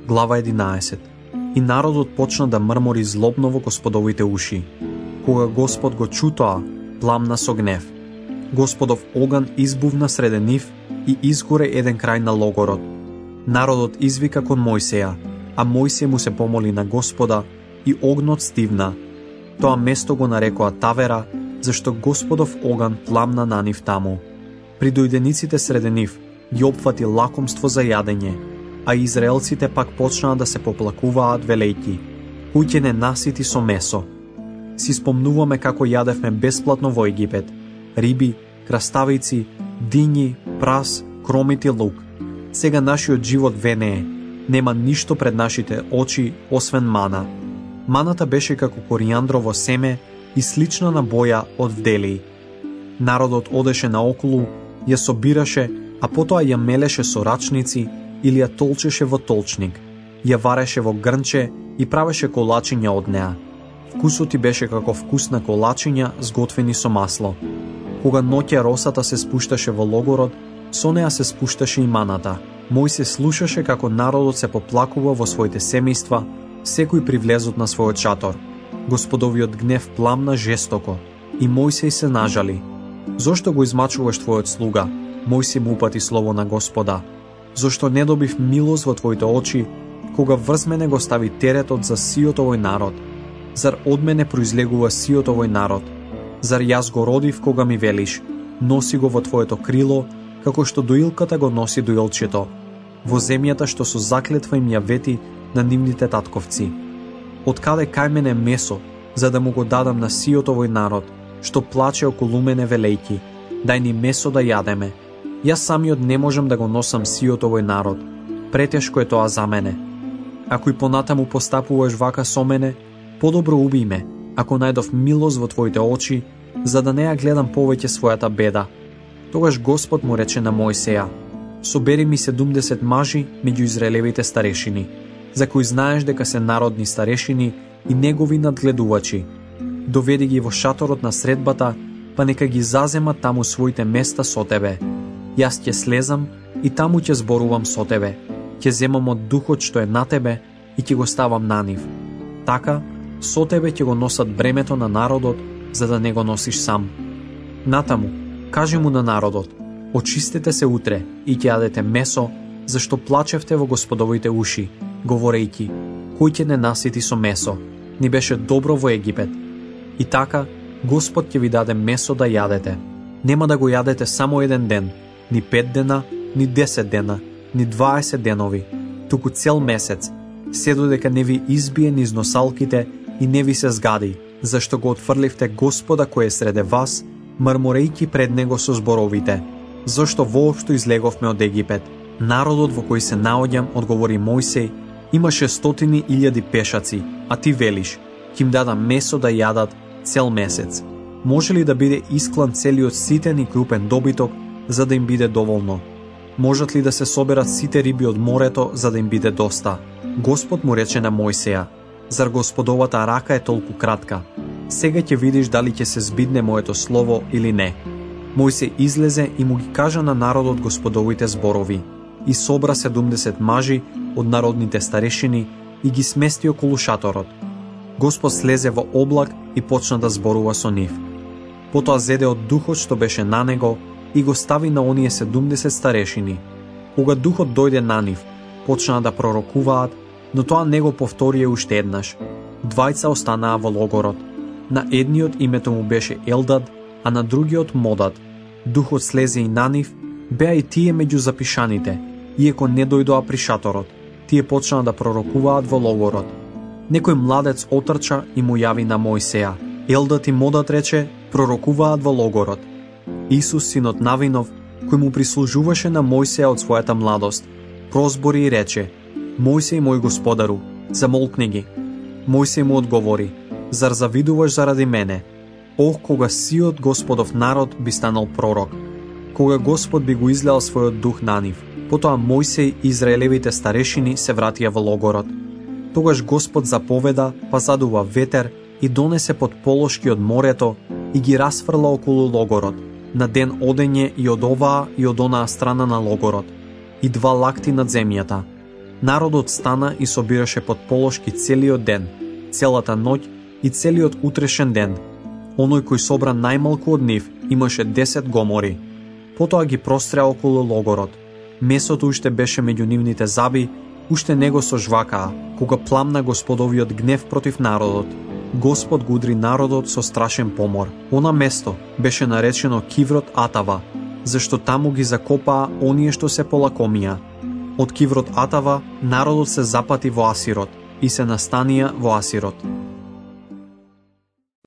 глава 11. И народот почна да мрмори злобно во Господовите уши. Кога Господ го чу тоа, пламна со гнев. Господов оган избувна среде нив и изгоре еден крај на логорот. Народот извика кон Мојсеја, а Мојсеј му се помоли на Господа и огнот стивна. Тоа место го нарекоа Тавера, зашто Господов оган пламна на нив таму. Придојдениците среде нив ги опфати лакомство за јадење, а израелците пак почнаа да се поплакуваат велејки: куќе не насити со месо. Си спомнуваме како јадевме бесплатно во Египет: риби, краставици, дињи, прас, кромит и лук. Сега нашиот живот венее, нема ништо пред нашите очи освен мана. Маната беше како коријандрово семе и слична на боја од вделии. Народот одеше наоколу, ја собираше, а потоа ја мелеше со рачници или ја толчеше во толчник, ја вареше во грнче и правеше колачиња од неа. Вкусот ти беше како вкус на колачиња сготвени со масло. Кога ноќе росата се спушташе во логород, со неа се спушташе и маната. Мојсей слушаше како народот се поплакува во своите семејства, секој при влезот на својот шатор. Господовиот гнев пламна жестоко и Мојсей се нажали. Зошто го измачуваш твојот слуга? Мојсей му упати слово на Господа. Зошто не добив милост во твоите очи, кога врз мене го стави теретот за сиот овој народ? Зар од мене произлегува сиот овој народ? Зар јас го родив кога ми велиш: носи го во твоето крило, како што доилката го носи доилчето, во земјата што со заклетва им ја вети на нивните татковци? Откаде кај мене месо, за да му го дадам на сиот овој народ, што плаче околу мене велејки: дај ни месо да јадеме? Јас самиот не можам да го носам сиот овој народ, претешко е тоа за мене. Ако и понатаму постапуваш вака со мене, подобро убий ме, ако најдов милост во твоите очи, за да не ја гледам повеќе својата беда. Тогаш Господ му рече на Мојсеја: собери ми 70 мажи меѓу израелевите старешини, за кои знаеш дека се народни старешини и негови надгледувачи. Доведи ги во шаторот на средбата, па нека ги заземат таму своите места со тебе. Јас ќе слезам и таму ќе зборувам со тебе, ќе земам од духот што е на тебе и ќе го ставам на нив. Така, со тебе ќе го носат бремето на народот, за да не го носиш сам. Натаму, кажи му на народот: очистете се утре и ќе јадете месо, зашто плачевте во Господовите уши, говорејќи: кој ќе не насити со месо? Ни беше добро во Египет. И така, Господ ќе ви даде месо да јадете. Нема да го јадете само еден ден, ни 5 дена, ни 10 дена, ни 20 денови, туку цел месец, се додека не ви избие низ носалките и не ви се згади, зашто го отфрливте Господа кој е среде вас, мрморејќи пред него со зборовите: зашто воопшто излеговме од Египет? Народот во кој се наоѓам, одговори Мојсей, имаше 100,000 пешаци, а ти велиш: ќе им дадам месо да јадат цел месец. Може ли да биде исклан целиот ситен и крупен добиток, за да им биде доволно? Можат ли да се соберат сите риби од морето, за да им биде доста? Господ му рече на Мојсеја: зар Господовата рака е толку кратка? Сега ќе видиш дали ќе се збидне моето слово или не. Мојсей излезе и му ги кажа на народот Господовите зборови, и собра 70 мажи од народните старешини и ги смести околу шаторот. Господ слезе во облак и почна да зборува со нив. Потоа зеде од духот што беше на него и го стави на оние 70 старешини. Кога духот дојде на нив, почнаа да пророкуваат, но тоа не го повторија уште еднаш. Двајца останаа во логорот. На едниот името му беше Елдад, а на другиот Модад. Духот слезе и на нив, беа и тие меѓу запишаните, иеко не дојдоа при шаторот. Тие почнаа да пророкуваат во логорот. Некој младец отрча и му јави на Мојсеја: Елдад и Модад рече, пророкуваат во логорот. Исус, синот Навинов, кој му прислужуваше на Мојсеја од својата младост, прозбори и рече: Мојсеј, мој господару, замолкни ги. Мојсеј му одговори: зар завидуваш заради мене? Ох, кога сиот Господов народ би станал пророк, кога Господ би го излеал својот дух на нив. Потоа Мојсеј и израелевите старешини се вратија во логорот. Тогаш Господ заповеда, па задува ветер и донесе под полошки од морето и ги расфрла околу логорот, на ден одење и од оваа и од онаа страна на логорот, и 2 лакти над земјата. Народот стана и собираше под полошки целиот ден, целата ноќ и целиот утрешен ден. Оној кој собра најмалку од нив имаше 10 гомори. Потоа ги простреа околу логорот. Месото уште беше меѓу нивните заби, уште не го сожвакаа, кога пламна Господовиот гнев против народот. Господ го удри народот со страшен помор. Она место беше наречено Киврот Атава, зашто таму ги закопаа оние што се полакомија. Од Киврот Атава народот се запати во Асирот и се настанија во Асирот.